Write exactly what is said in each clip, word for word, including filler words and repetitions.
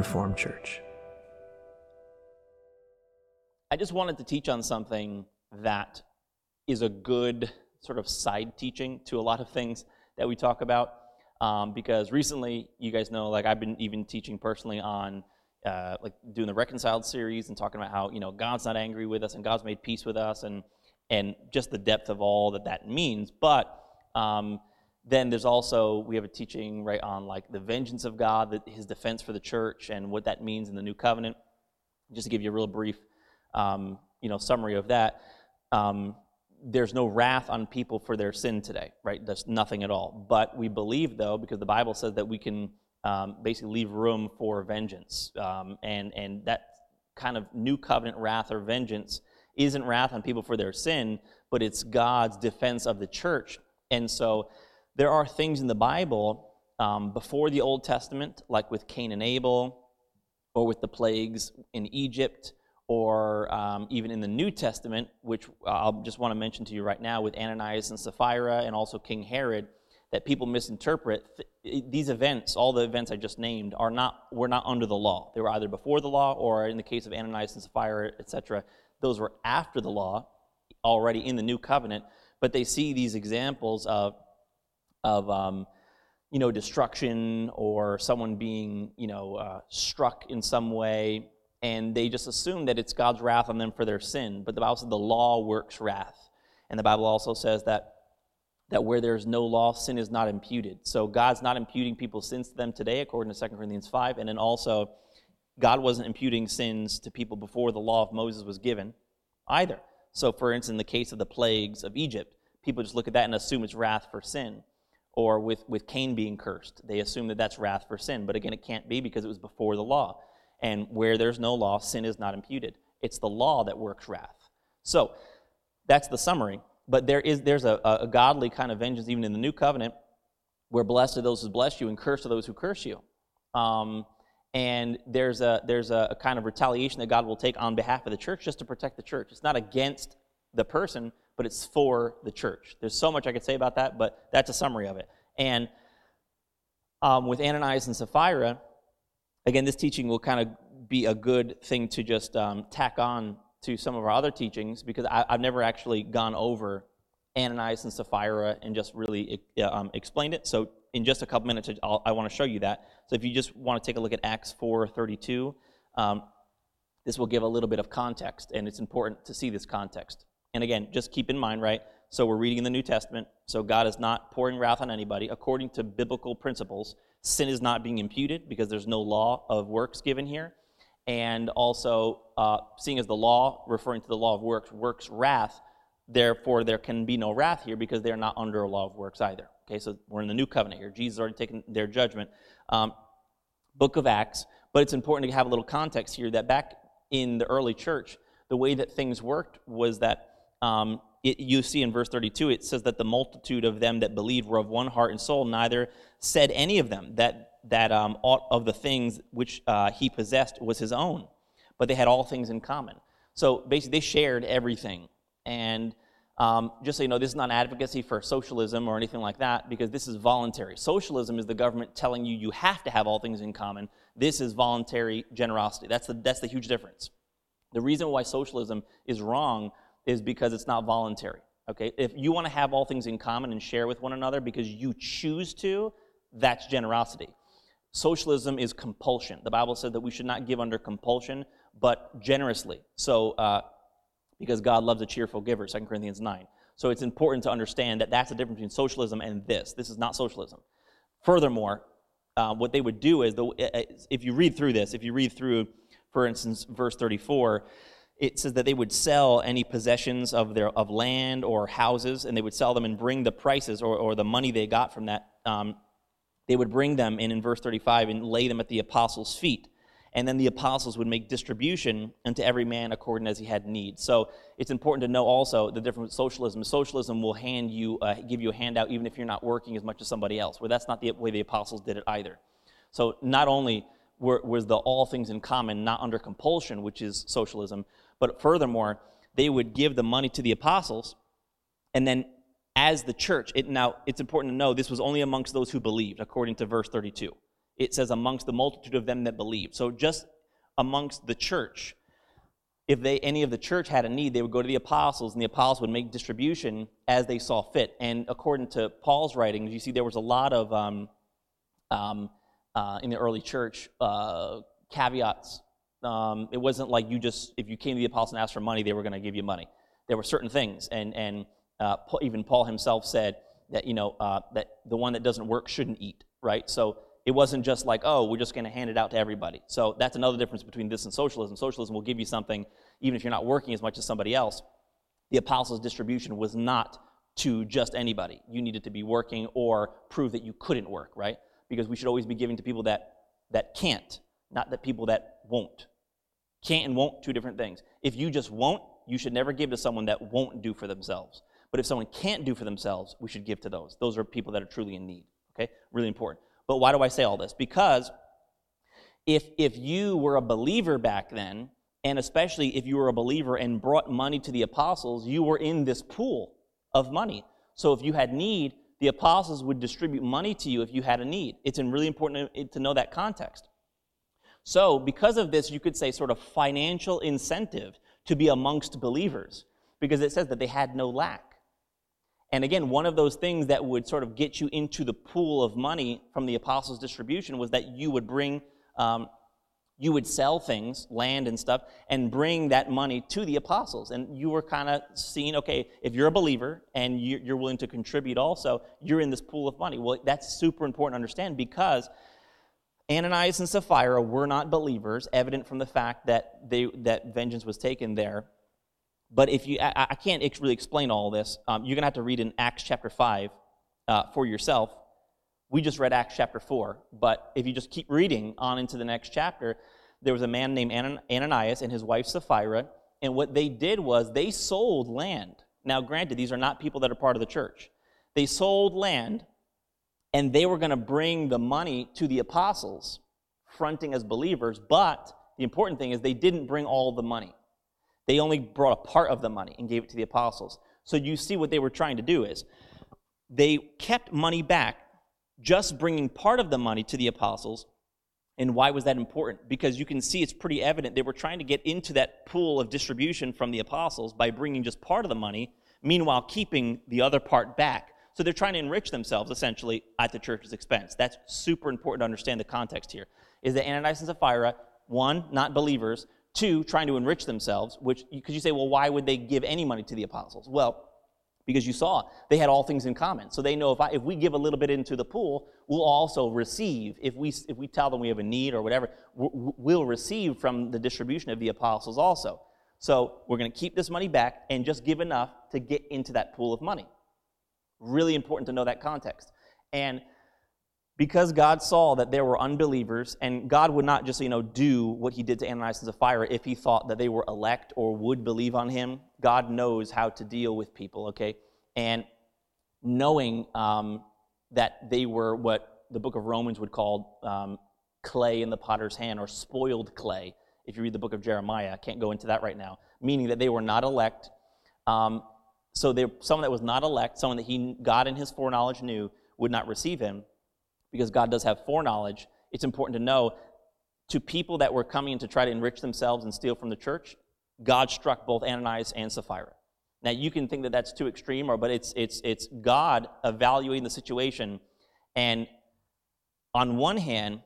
Reformed Church. I just wanted to teach on something that is a good sort of side teaching to a lot of things that we talk about, um, because recently, you guys know, like I've been even teaching personally on uh, like doing the Reconciled series and talking about how, you know, God's not angry with us and God's made peace with us, and and just the depth of all that that means. But um, then there's also, we have a teaching right on like the vengeance of God, that his defense for the church, and what that means in the new covenant. Just to give you a real brief um, you know, summary of that, um, there's no wrath on people for their sin today, right? There's nothing at all. But we believe, though, because the Bible says that we can um, basically leave room for vengeance. Um, and, and that kind of new covenant wrath or vengeance isn't wrath on people for their sin, but it's God's defense of the church. And so there are things in the Bible um, before the Old Testament, like with Cain and Abel, or with the plagues in Egypt, or um, even in the New Testament, which I'll just want to mention to you right now with Ananias and Sapphira and also King Herod, that people misinterpret. These events, all the events I just named, are not were not under the law. They were either before the law, or in the case of Ananias and Sapphira, et cetera, those were after the law, already in the New Covenant. But they see these examples of, of um, you know, destruction, or someone being, you know, uh, struck in some way, and they just assume that it's God's wrath on them for their sin. But the Bible says the law works wrath. And the Bible also says that that where there's no law, sin is not imputed. So God's not imputing people's sins to them today, according to Second Corinthians five. And then also, God wasn't imputing sins to people before the law of Moses was given either. So for instance, in the case of the plagues of Egypt, people just look at that and assume it's wrath for sin. Or with, with Cain being cursed, they assume that that's wrath for sin. But again, it can't be, because it was before the law. And where there's no law, sin is not imputed. It's the law that works wrath. So that's the summary. But there is there's a, a godly kind of vengeance even in the new covenant, where blessed are those who bless you and cursed are those who curse you. Um, and there's a there's a, a kind of retaliation that God will take on behalf of the church, just to protect the church. It's not against the person, but it's for the church. There's so much I could say about that, but that's a summary of it. And um, with Ananias and Sapphira, again, this teaching will kind of be a good thing to just um, tack on to some of our other teachings, because I, I've never actually gone over Ananias and Sapphira and just really um, explained it. So in just a couple minutes, I'll, I want to show you that. So if you just want to take a look at Acts four thirty-two, um, this will give a little bit of context, and it's important to see this context. And again, just keep in mind, right, so we're reading in the New Testament, so God is not pouring wrath on anybody. According to biblical principles, sin is not being imputed, because there's no law of works given here. And also, uh, seeing as the law, referring to the law of works, works wrath, therefore there can be no wrath here, because they're not under a law of works either. Okay, so we're in the new covenant here. Jesus has already taken their judgment. Um, Book of Acts, but it's important to have a little context here that back in the early church, the way that things worked was that um, it, you see in verse thirty-two, it says that the multitude of them that believed were of one heart and soul, neither said any of them that that um, aught of the things which uh, he possessed was his own, but they had all things in common. So basically, they shared everything. And um, just so you know, this is not advocacy for socialism or anything like that, because this is voluntary. Socialism is the government telling you you have to have all things in common. This is voluntary generosity. That's the that's the huge difference. The reason why socialism is wrong is because it's not voluntary. Okay, if you want to have all things in common and share with one another because you choose to, that's generosity. Socialism is compulsion. The Bible says that we should not give under compulsion, but generously. So, uh, because God loves a cheerful giver, Second Corinthians nine. So it's important to understand that that's the difference between socialism and this. This is not socialism. Furthermore, uh, what they would do is, the, if you read through this, if you read through, for instance, verse thirty-four, it says that they would sell any possessions of their of land or houses, and they would sell them and bring the prices or, or the money they got from that. Um, they would bring them in in verse thirty-five and lay them at the apostles' feet. And then the apostles would make distribution unto every man according as he had need. So it's important to know also the difference with socialism. Socialism will hand you, uh, give you a handout even if you're not working as much as somebody else, where that's not the way the apostles did it either. So not only were, was the all things in common not under compulsion, which is socialism, but furthermore, they would give the money to the apostles, and then as the church, it now it's important to know this was only amongst those who believed, according to verse thirty-two. It says amongst the multitude of them that believe. So just amongst the church, if they any of the church had a need, they would go to the apostles, and the apostles would make distribution as they saw fit. And according to Paul's writings, you see there was a lot of, um, um, uh, in the early church, uh, caveats. Um, it wasn't like you just, if you came to the apostles and asked for money, they were going to give you money. There were certain things, and and uh, even Paul himself said that, you know, uh, that the one that doesn't work shouldn't eat, right? So it wasn't just like, oh, we're just going to hand it out to everybody. So that's another difference between this and socialism. Socialism will give you something even if you're not working as much as somebody else. The apostles' distribution was not to just anybody. You needed to be working or prove that you couldn't work, right? Because we should always be giving to people that that can't, not that people that won't. Can't and won't, two different things. If you just won't, you should never give to someone that won't do for themselves. But if someone can't do for themselves, we should give to those. Those are people that are truly in need, okay? Really important. But why do I say all this? Because if if you were a believer back then, and especially if you were a believer and brought money to the apostles, you were in this pool of money. So if you had need, the apostles would distribute money to you if you had a need. It's really important to, to know that context. So because of this, you could say sort of financial incentive to be amongst believers, because it says that they had no lack. And again, one of those things that would sort of get you into the pool of money from the apostles' distribution was that you would bring, um, you would sell things, land and stuff, and bring that money to the apostles. And you were kind of seeing, okay, if you're a believer and you're willing to contribute also, you're in this pool of money. Well, that's super important to understand, because Ananias and Sapphira were not believers, evident from the fact that they that vengeance was taken there. But if you, I, I can't ex- really explain all this. Um, you're going to have to read in Acts chapter five uh, for yourself. We just read Acts chapter four, but if you just keep reading on into the next chapter, there was a man named Anan- Ananias and his wife Sapphira, and what they did was they sold land. Now, granted, these are not people that are part of the church. They sold land, and they were going to bring the money to the apostles, fronting as believers, but the important thing is they didn't bring all the money. They only brought a part of the money and gave it to the apostles. So you see what they were trying to do is they kept money back, just bringing part of the money to the apostles. And why was that important? Because you can see it's pretty evident they were trying to get into that pool of distribution from the apostles by bringing just part of the money, meanwhile keeping the other part back. So they're trying to enrich themselves, essentially, at the church's expense. That's super important to understand the context here, is that Ananias and Sapphira, one, not believers, two, trying to enrich themselves, which, because you say, well, why would they give any money to the apostles? Well, because you saw they had all things in common. So they know if I, if we give a little bit into the pool, we'll also receive. If we if we tell them we have a need or whatever, we'll receive from the distribution of the apostles also. So we're going to keep this money back and just give enough to get into that pool of money. Really important to know that context. And because God saw that there were unbelievers, and God would not just, you know, do what he did to Ananias and Sapphira if he thought that they were elect or would believe on him. God knows how to deal with people, okay? And knowing um, that they were what the book of Romans would call um, clay in the potter's hand, or spoiled clay, if you read the book of Jeremiah. I can't go into that right now. Meaning that they were not elect. Um, so they, someone that was not elect, someone that he, God in his foreknowledge knew would not receive him. Because God does have foreknowledge, it's important to know, to people that were coming in to try to enrich themselves and steal from the church, God struck both Ananias and Sapphira. Now, you can think that that's too extreme, or but it's it's it's God evaluating the situation. And on one hand,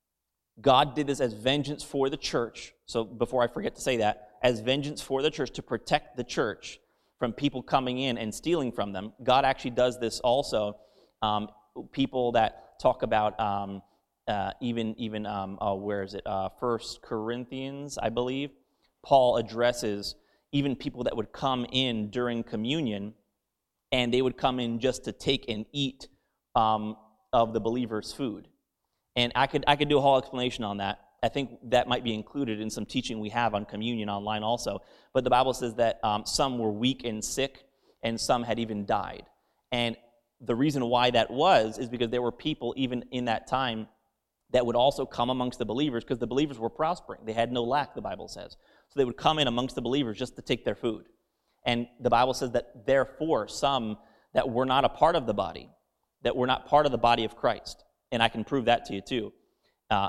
God did this as vengeance for the church. So before I forget to say that, as vengeance for the church, to protect the church from people coming in and stealing from them. God actually does this also. Um, people that talk about um, uh, even, even um, oh, where is it? Uh, First Corinthians, I believe. Paul addresses even people that would come in during communion, and they would come in just to take and eat um, of the believer's food. And I could I could do a whole explanation on that. I think that might be included in some teaching we have on communion online also. But the Bible says that um, some were weak and sick, and some had even died. And the reason why that was is because there were people even in that time that would also come amongst the believers, because the believers were prospering. They had no lack, the Bible says. So they would come in amongst the believers just to take their food. And the Bible says that therefore some that were not a part of the body, that were not part of the body of Christ, and I can prove that to you too, uh,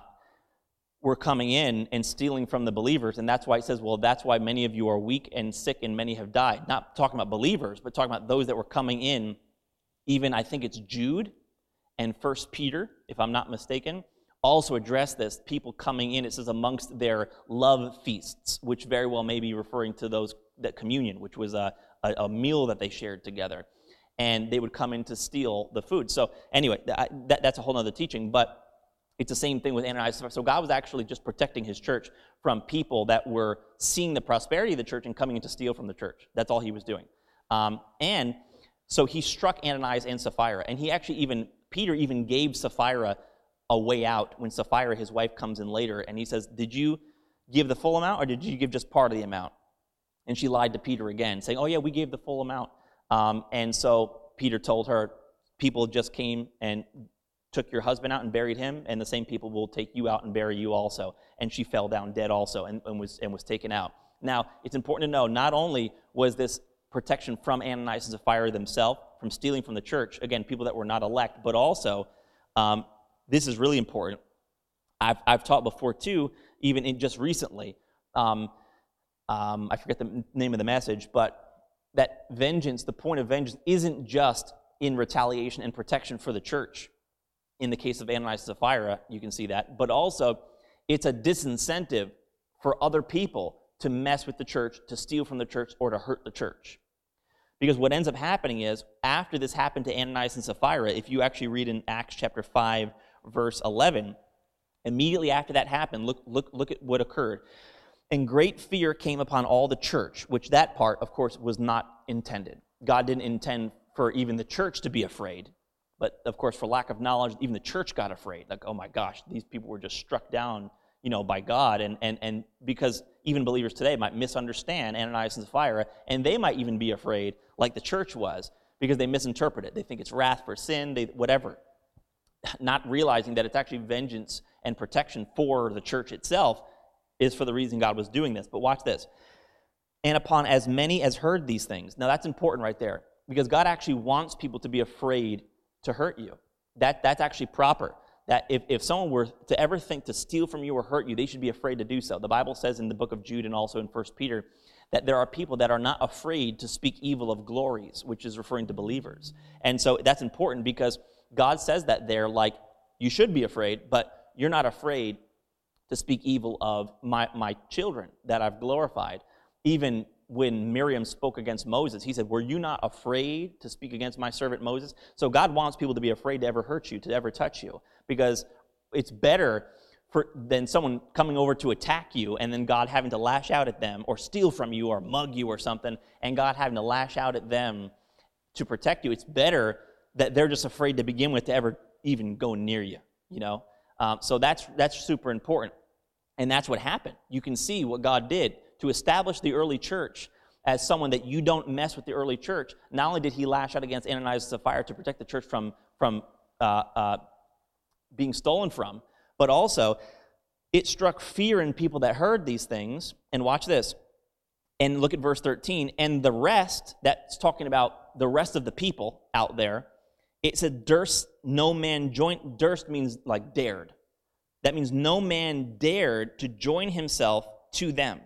were coming in and stealing from the believers, and that's why it says, well, that's why many of you are weak and sick and many have died. Not talking about believers, but talking about those that were coming in. Even, I think it's Jude and First Peter, if I'm not mistaken, also address this. People coming in, it says, amongst their love feasts, which very well may be referring to those, that communion, which was a, a, a meal that they shared together. And they would come in to steal the food. So anyway, that, that, that's a whole other teaching, but it's the same thing with Ananias. So God was actually just protecting his church from people that were seeing the prosperity of the church and coming in to steal from the church. That's all he was doing. Um, and so he struck Ananias and Sapphira. And he actually even, Peter even gave Sapphira a way out when Sapphira, his wife, comes in later. And he says, did you give the full amount or did you give just part of the amount? And she lied to Peter again, saying, oh yeah, we gave the full amount. Um, and so Peter told her, people just came and took your husband out and buried him, and the same people will take you out and bury you also. And she fell down dead also and, and was and was taken out. Now, it's important to know, not only was this protection from Ananias and Sapphira themselves, from stealing from the church, again, people that were not elect, but also, um, this is really important. I've, I've taught before too, even in just recently, um, um, I forget the name of the message, but that vengeance, the point of vengeance, isn't just in retaliation and protection for the church. In the case of Ananias and Sapphira, you can see that. But also, it's a disincentive for other people to mess with the church, to steal from the church, or to hurt the church. Because what ends up happening is, after this happened to Ananias and Sapphira, if you actually read in Acts chapter five, verse eleven, immediately after that happened, look, look, look at what occurred. And great fear came upon all the church, which that part, of course, was not intended. God didn't intend for even the church to be afraid. But, of course, for lack of knowledge, even the church got afraid. Like, oh my gosh, these people were just struck down, you know, by God. And, and, and because even believers today might misunderstand Ananias and Sapphira, and they might even be afraid, like the church was, because they misinterpret it. They think it's wrath for sin, they, whatever. Not realizing that it's actually vengeance and protection for the church itself is for the reason God was doing this. But watch this. And upon as many as heard these things. Now, that's important right there, because God actually wants people to be afraid to hurt you. That that's actually proper. That if, if someone were to ever think to steal from you or hurt you, they should be afraid to do so. The Bible says in the book of Jude and also in First Peter that there are people that are not afraid to speak evil of glories, which is referring to believers. And so that's important because God says that there, like, you should be afraid, but you're not afraid to speak evil of my, my children that I've glorified. Even when Miriam spoke against Moses, he said, were you not afraid to speak against my servant Moses? So God wants people to be afraid to ever hurt you, to ever touch you, because it's better for than someone coming over to attack you and then God having to lash out at them or steal from you or mug you or something, and God having to lash out at them to protect you. It's better that they're just afraid to begin with to ever even go near you, you know? Um, so that's that's super important, and that's what happened. You can see what God did to establish the early church as someone that you don't mess with the early church. Not only did he lash out against Ananias and Sapphira to protect the church from, from uh, uh, being stolen from, but also it struck fear in people that heard these things. And watch this. And look at verse thirteen. And the rest, that's talking about the rest of the people out there, it said, durst no man join. Durst means like dared. That means no man dared to join himself to them.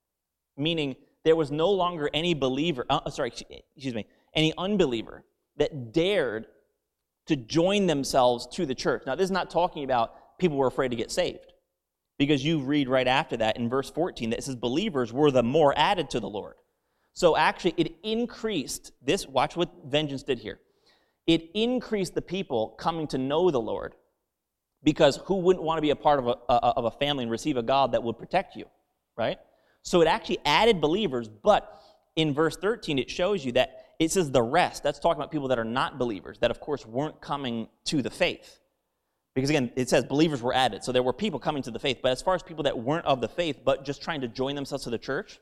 Meaning there was no longer any believer, uh, sorry, excuse me, any unbeliever that dared to join themselves to the church. Now, this is not talking about people were afraid to get saved, because you read right after that in verse fourteen that it says believers were the more added to the Lord. So actually it increased this, watch what vengeance did here. It increased the people coming to know the Lord, because who wouldn't want to be a part of a, of a family and receive a God that would protect you, right? So it actually added believers, but in verse thirteen, it shows you that it says the rest. That's talking about people that are not believers, that of course weren't coming to the faith. Because again, it says believers were added. So there were people coming to the faith. But as far as people that weren't of the faith, but just trying to join themselves to the church,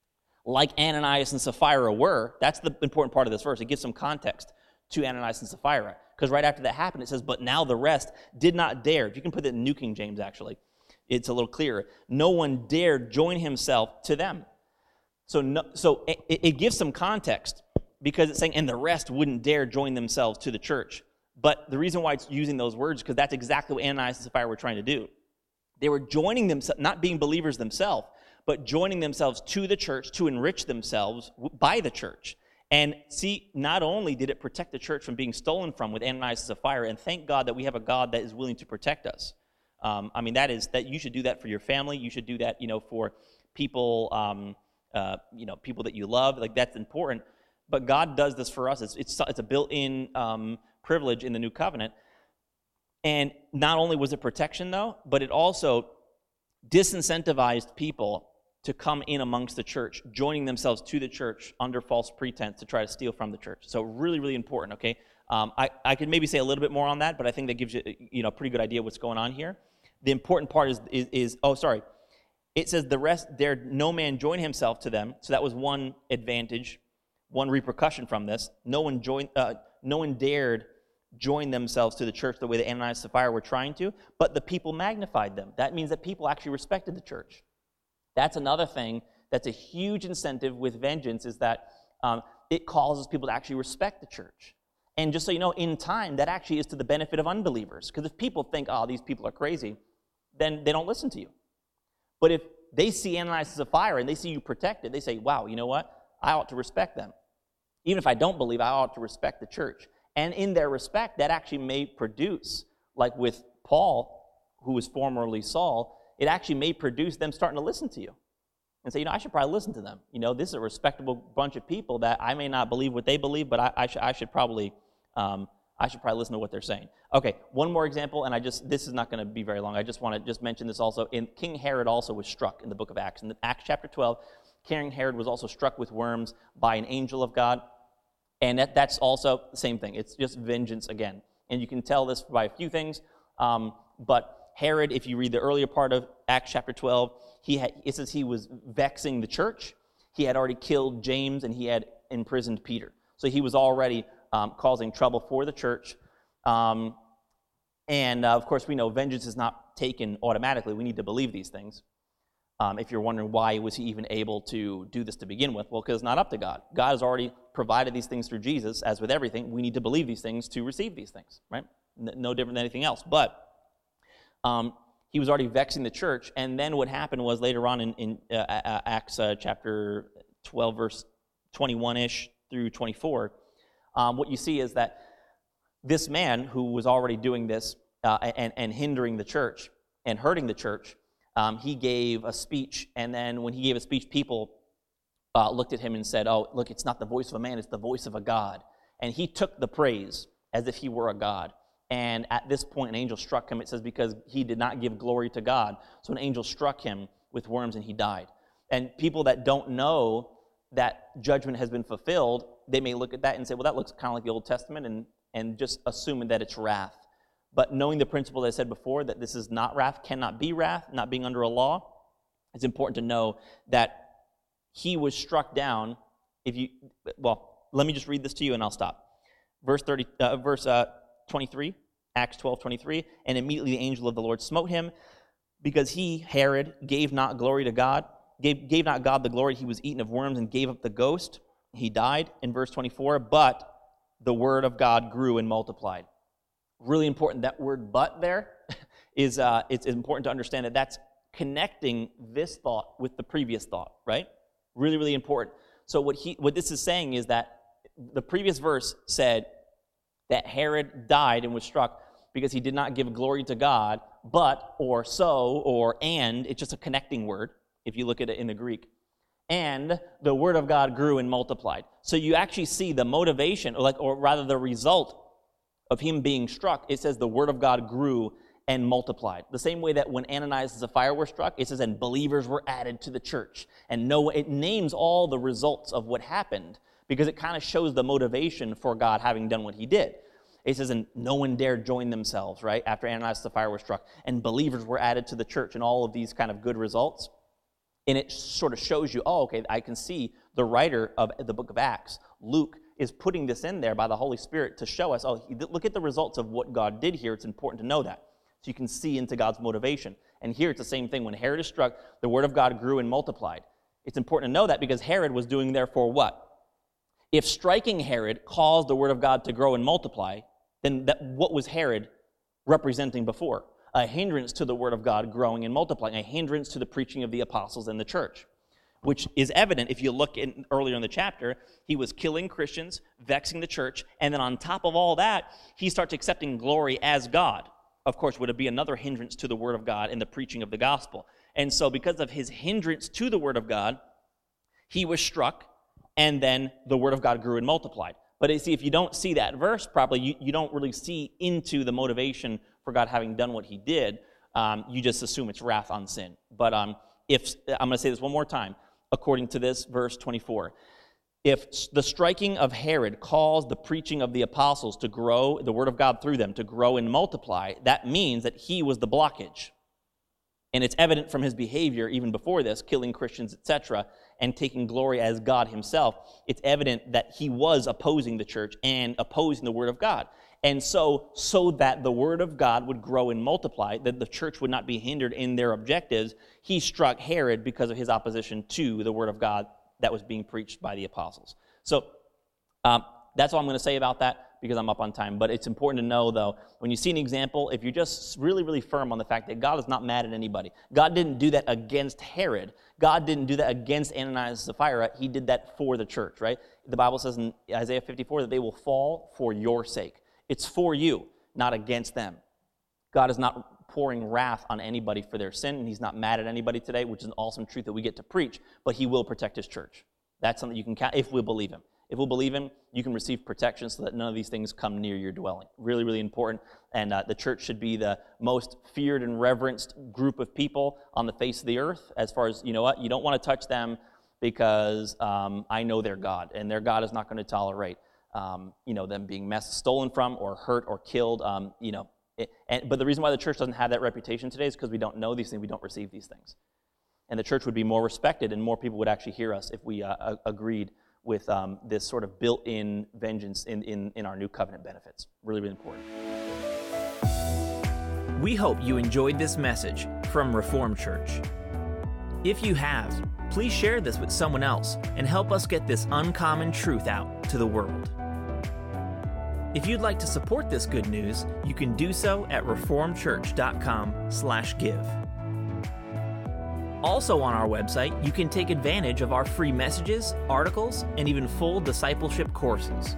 like Ananias and Sapphira were, that's the important part of this verse. It gives some context to Ananias and Sapphira. Because right after that happened, it says, but now the rest did not dare. If you can put it in New King James, actually, it's a little clearer. No one dared join himself to them. So, no, so it, it gives some context, because it's saying, and the rest wouldn't dare join themselves to the church. But the reason why it's using those words is because that's exactly what Ananias and Sapphira were trying to do. They were joining themselves, not being believers themselves, but joining themselves to the church to enrich themselves by the church. And see, not only did it protect the church from being stolen from with Ananias and Sapphira, and thank God that we have a God that is willing to protect us. Um, I mean, that is that you should do that for your family. You should do that, you know, for people, um, uh, you know, people that you love. Like, that's important. But God does this for us. It's it's, it's a built-in um, privilege in the new covenant. And not only was it protection, though, but it also disincentivized people to come in amongst the church, joining themselves to the church under false pretense to try to steal from the church. So really, really important, okay? Um, I, I could maybe say a little bit more on that, but I think that gives you, you know, a pretty good idea what's going on here. The important part is, is, is oh, sorry. It says the rest, there no man joined himself to them. So that was one advantage, one repercussion from this. No one joined, uh, no one dared join themselves to the church the way that Ananias and Sapphira were trying to, but the people magnified them. That means that people actually respected the church. That's another thing that's a huge incentive with vengeance, is that um, it causes people to actually respect the church. And just so you know, in time, that actually is to the benefit of unbelievers. Because if people think, oh, these people are crazy, then they don't listen to you. But if they see Ananias and Sapphira and they see you protected, they say, wow, you know what? I ought to respect them. Even if I don't believe, I ought to respect the church. And in their respect, that actually may produce, like with Paul, who was formerly Saul, it actually may produce them starting to listen to you and say, you know, I should probably listen to them. You know, this is a respectable bunch of people that I may not believe what they believe, but I, I, sh- I should probably um, I should probably listen to what they're saying. Okay, one more example, and I just this is not going to be very long. I just want to just mention this also. In King Herod also was struck in the book of Acts. In Acts chapter twelve, King Herod was also struck with worms by an angel of God. And that, that's also the same thing. It's just vengeance again. And you can tell this by a few things. Um, but Herod, if you read the earlier part of Acts chapter twelve, he had, it says he was vexing the church. He had already killed James, and he had imprisoned Peter. So he was already um, causing trouble for the church. Um, and, uh, of course, we know vengeance is not taken automatically. We need to believe these things. Um, if you're wondering why was he even able to do this to begin with, well, because it's not up to God. God has already provided these things through Jesus. As with everything, we need to believe these things to receive these things, right? N- no different than anything else. But um, he was already vexing the church, and then what happened was later on in, in uh, uh, Acts uh, chapter twelve, verse twenty-one-ish through twenty-four, um, what you see is that this man who was already doing this uh, and, and hindering the church and hurting the church, Um, he gave a speech, and then when he gave a speech, people uh, looked at him and said, oh, look, it's not the voice of a man, it's the voice of a God. And he took the praise as if he were a God. And at this point, an angel struck him, it says, because he did not give glory to God. So an angel struck him with worms, and he died. And people that don't know that judgment has been fulfilled, they may look at that and say, well, that looks kind of like the Old Testament, and, and just assuming that it's wrath. But knowing the principle that I said before, that this is not wrath, cannot be wrath, not being under a law, it's important to know that he was struck down. If you, well, let me just read this to you and I'll stop. Verse thirty, uh, verse uh, twenty-three, Acts twelve twenty-three, and immediately the angel of the Lord smote him, because he, Herod, gave not glory to God, gave, gave not God the glory. He was eaten of worms and gave up the ghost. He died in verse twenty-four, but the word of God grew and multiplied. Really important, that word but there is uh, it's important to understand that that's connecting this thought with the previous thought, right? Really, really important. So what he what this is saying is that the previous verse said that Herod died and was struck because he did not give glory to God, but, or so, or and, it's just a connecting word, if you look at it in the Greek. And the word of God grew and multiplied. So you actually see the motivation, or, like, or rather the result of him being struck. It says the word of God grew and multiplied. The same way that when Ananias and Sapphira were struck, it says, and believers were added to the church. And no, it names all the results of what happened, because it kind of shows the motivation for God having done what he did. It says, and no one dared join themselves, right, after Ananias and Sapphira were struck. And believers were added to the church, and all of these kind of good results. And it sort of shows you, oh, okay, I can see the writer of the book of Acts, Luke, is putting this in there by the Holy Spirit to show us, oh, look at the results of what God did here. It's important to know that. So you can see into God's motivation. And here it's the same thing. When Herod is struck, the word of God grew and multiplied. It's important to know that because Herod was doing therefore what? If striking Herod caused the word of God to grow and multiply, then that, what was Herod representing before? a hindrance to the word of God growing and multiplying, a hindrance to the preaching of the apostles and the church, which is evident if you look in, earlier in the chapter. He was killing Christians, vexing the church, and then on top of all that, he starts accepting glory as God. Of course, would it be another hindrance to the word of God and the preaching of the gospel? And so because of his hindrance to the word of God, he was struck, and then the word of God grew and multiplied. But you see, if you don't see that verse properly, you, you don't really see into the motivation for God having done what he did. Um, you just assume it's wrath on sin. But um, if I'm going to say this one more time, according to this verse twenty-four, if the striking of Herod caused the preaching of the apostles to grow, the word of God through them to grow and multiply, that means that he was the blockage. And it's evident from his behavior even before this, killing Christians, et cetera, and taking glory as God himself. It's evident that he was opposing the church and opposing the word of God. And so, so that the word of God would grow and multiply, that the church would not be hindered in their objectives, he struck Herod because of his opposition to the word of God that was being preached by the apostles. So um, that's all I'm going to say about that, because I'm up on time. But it's important to know, though, when you see an example, if you're just really, really firm on the fact that God is not mad at anybody. God didn't do that against Herod. God didn't do that against Ananias and Sapphira. He did that for the church, right? The Bible says in Isaiah fifty-four that they will fall for your sake. It's for you, not against them. God is not pouring wrath on anybody for their sin, and he's not mad at anybody today, which is an awesome truth that we get to preach, but he will protect his church. That's something you can count if we believe him. If we'll believe him, you can receive protection so that none of these things come near your dwelling. Really, really important. And uh, the church should be the most feared and reverenced group of people on the face of the earth. As far as, you know what, you don't want to touch them because um, I know their God, and their God is not going to tolerate, um, you know, them being messed, stolen from, or hurt, or killed. Um, you know, it, and, but the reason why the church doesn't have that reputation today is because we don't know these things, we don't receive these things. And the church would be more respected, and more people would actually hear us if we uh, agreed with um, this sort of built-in vengeance in, in, in our new covenant benefits. Really, really important. We hope you enjoyed this message from Reformed Church. If you have, please share this with someone else and help us get this uncommon truth out to the world. If you'd like to support this good news, you can do so at reformed church dot com slash give. Also on our website, you can take advantage of our free messages, articles, and even full discipleship courses.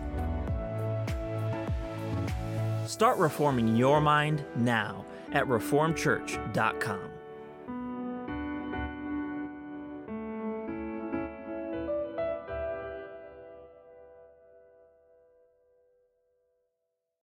Start reforming your mind now at reformed church dot com.